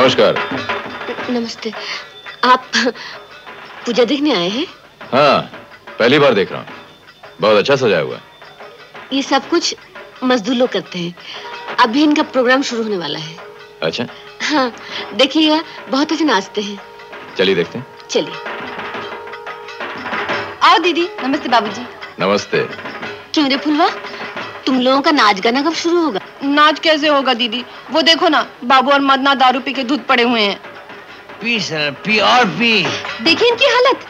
नमस्कार। नमस्ते। आप पूजा देखने आए हैं? हाँ, पहली बार देख रहा हूँ। बहुत अच्छा सजाया हुआ है। ये सब कुछ मजदूर लोग करते हैं। अभी इनका प्रोग्राम शुरू होने वाला है। अच्छा। हाँ, देखिएगा बहुत अच्छे नाचते हैं। चलिए देखते हैं। चलिए। आओ दीदी। नमस्ते बाबूजी। नमस्ते। क्यों रे फुलवा, तुम लोगों का नाच गाना कब शुरू होगा? नाच कैसे होगा दीदी? वो देखो ना, बाबू और मदना दारू पी के धुत पड़े हुए हैं। पी सर, पी और पी। देखिए इनकी हालत।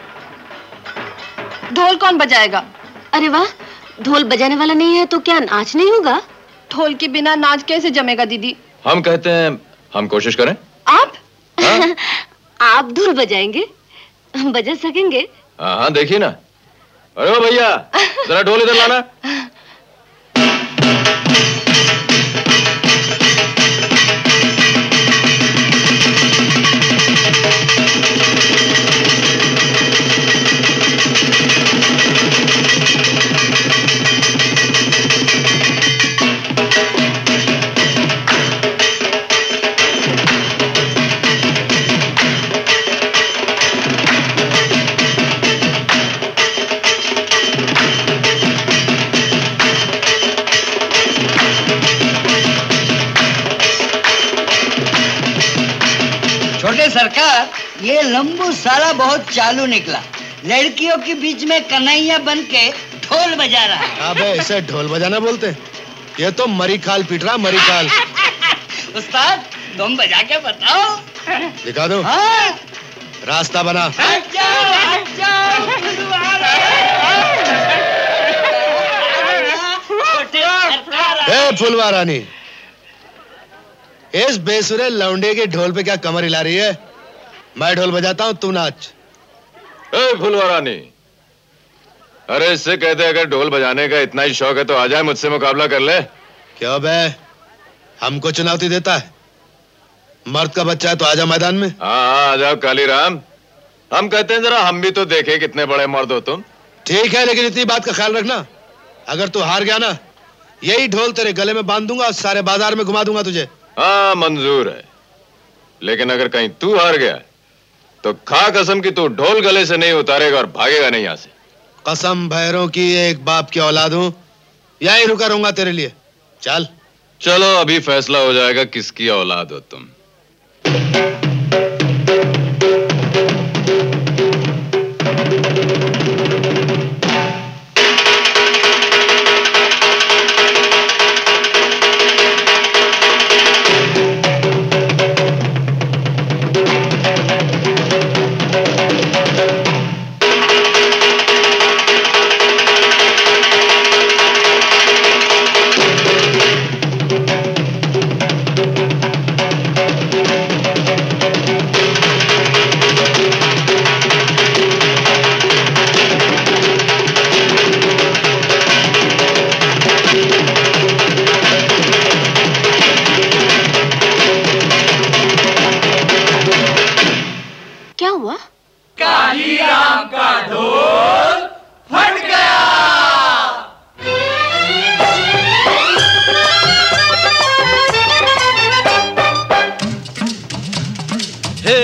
ढोल कौन बजाएगा? अरे वाह, ढोल बजाने वाला नहीं है तो क्या नाच नहीं होगा? ढोल के बिना नाच कैसे जमेगा दीदी? हम कहते हैं हम कोशिश करें। आप? हाँ? आप ढोल बजाएंगे? बजा सकेंगे? हाँ हाँ, देखिए ना। अरे ओ भैया, जरा ढोल इधर लाना। सरकार, ये लंबू साला बहुत चालू निकला। लड़कियों के बीच में कन्हैया बन के ढोल बजा रहा है। अबे इसे ढोल बजाना बोलते हैं? ये तो मरी खाल पीट रहा, मरी खाल। उस्ताद, तुम बजा के बताओ। दिखा दो। हाँ? रास्ता बना। हट जाओ, हट जाओ। ए फुलवा रानी, इस बेसुरे लौंडे के ढोल पे क्या कमर हिला रही है? मैं ढोल बजाता हूँ, तू नाच। ए फुलवा रानी, अरे इससे कहते अगर ढोल बजाने का इतना ही शौक है तो आ जाए मुझसे मुकाबला कर ले। क्यों बे, हमको चुनौती देता है? मर्द का बच्चा है तो आजा मैदान में। हाँ आ जाओ कालीराम, हम कहते हैं जरा हम भी तो देखें कितने बड़े मर्द हो तुम। ठीक है, लेकिन इतनी बात का ख्याल रखना, अगर तू हार गया ना, यही ढोल तेरे गले में बांध दूंगा और सारे बाजार में घुमा दूंगा तुझे। हाँ मंजूर है, लेकिन अगर कहीं तू हार गया तो खा कसम की तू ढोल गले से नहीं उतारेगा और भागेगा नहीं यहाँ से। कसम भैरों की, एक बाप की औलाद हूं, यही रुका रहूंगा तेरे लिए। चल। चलो अभी फैसला हो जाएगा किसकी औलाद हो तुम। कालीराम का ढोल फट गया। हे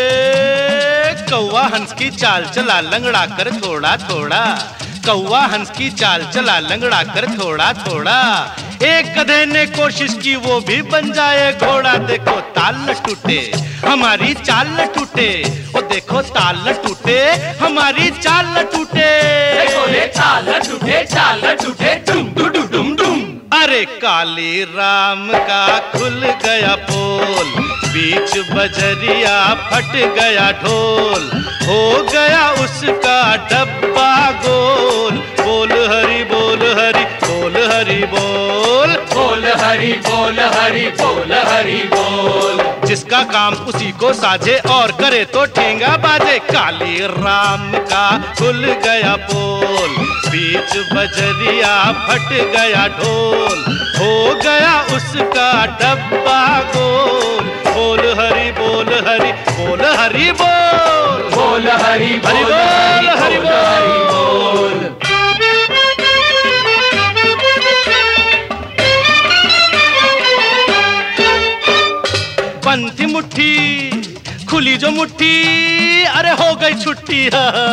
कौवा हंस की चाल चला लंगड़ा कर थोड़ा थोड़ा, कौवा हंस की चाल चला लंगड़ा कर थोड़ा थोड़ा। एक गधे ने कोशिश की वो भी बन जाए घोड़ा। देखो ताल न टूटे हमारी चाल न टूटे, ओ देखो ताल न टूटे हमारी चाल न टूटे। देखो रे चाल न टूटे, चाल न टूटे, डुम डुम डुम डुम। अरे काली राम का खुल गया पोल, बीच बजरिया फट गया ढोल, हो गया उसका डब्बा गोल। बोल हरि बोल हरि बोल हरि बोल, बोल हरि बोल हरि बोल हरि बोल। जिसका काम उसी को साझे और करे तो ठेंगा बाजे। काली राम का खुल गया पोल, बीच बजरिया फट गया ढोल, हो गया उसका डब्बा गोल। बोल हरि बोल हरि बोल हरि बोल, बोल हरि हरि बोल हरि बोल। पंथी मुट्ठी, खुली जो मुट्ठी, अरे हो गई छुट्टी।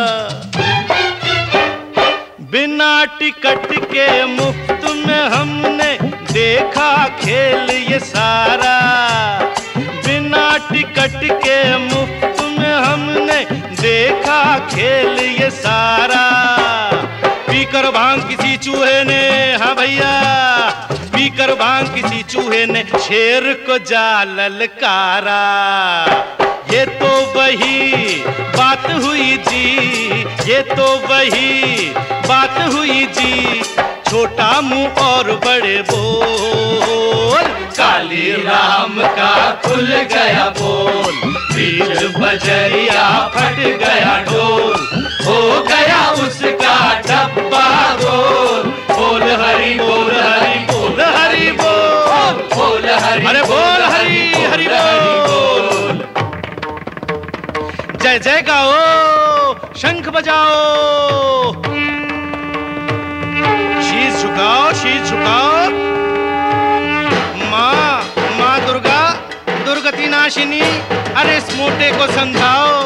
बिना टिकट के मुफ्त में हमने देखा खेल ये सारा, बिना टिकट के मुफ्त में हमने देखा खेल ये सारा। पीकर भांग किसी चूहे ने, हाँ भैया, पीकर भांग किसी चूहे ने शेर को जा ललकारा। ये तो वही बात हुई जी, ये तो वही बात हुई जी, छोटा मुंह और बड़े बोल। काली राम का खुल गया बोल, बीच बजरिया फट गया ढोल, हो गया उसका डब्बा गोल। बोल हरि बोल हरि बोल हरि बोल, बोल हरि, अरे बोल हरि हरि बोल। जय जय गाओ, शंख बजाओ, शीश झुकाओ, शीश झुकाओ। माँ दुर्गा, दुर्गति नाशिनी, अरे इस मोटे को समझाओ।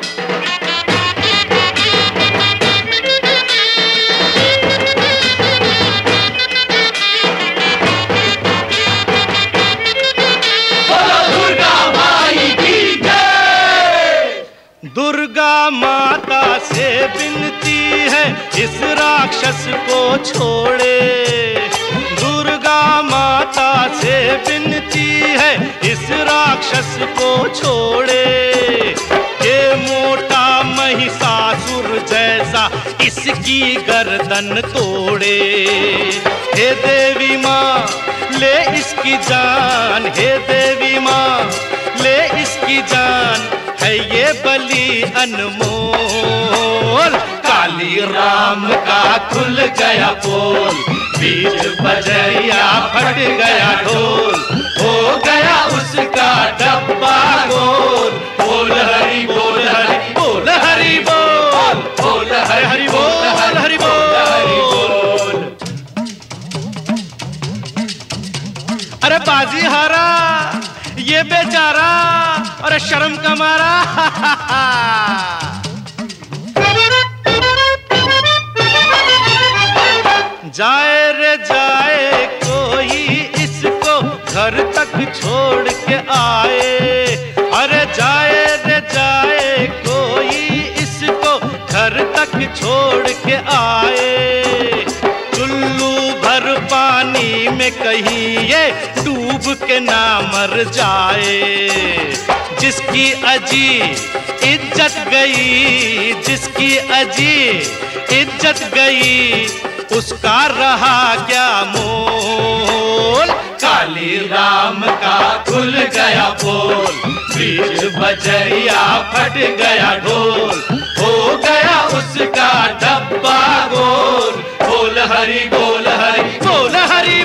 दुर्गा माता से विनती है इस राक्षस को छोड़े, दुर्गा माता से विनती है इस राक्षस को छोड़े। ये मोटा महिषासुर जैसा इसकी गर्दन तोड़े। हे देवी माँ ले इसकी जान, हे देवी माँ ले इसकी जान, है ये बलि अनमोल। काली राम का खुल गया पोल, बीच बजरिया फट गया ढोल, हो गया उसका डब्बा गोल। बोल हरि बोल हरि बोल हरि बोल, बोल हरि बोल हरि बोल। अरे बाजी हारा ये बेचारा, अरे शर्म का मारा। जाए रे जाए कोई इसको घर तक छोड़ के आए, अरे जाए रे जाए कोई इसको घर तक छोड़ के आए। चुल्लू भर पानी में कहीं ये डूब के ना मर जाए। जिसकी अजी इज्जत गई, जिसकी अजी इज्जत गई, उसका रहा क्या मोल। काली राम का खुल गया पोल, बीच बजरिया फट गया ढोल, हो गया उसका डब्बा गोल। बोल हरि बोल हरि बोल हरि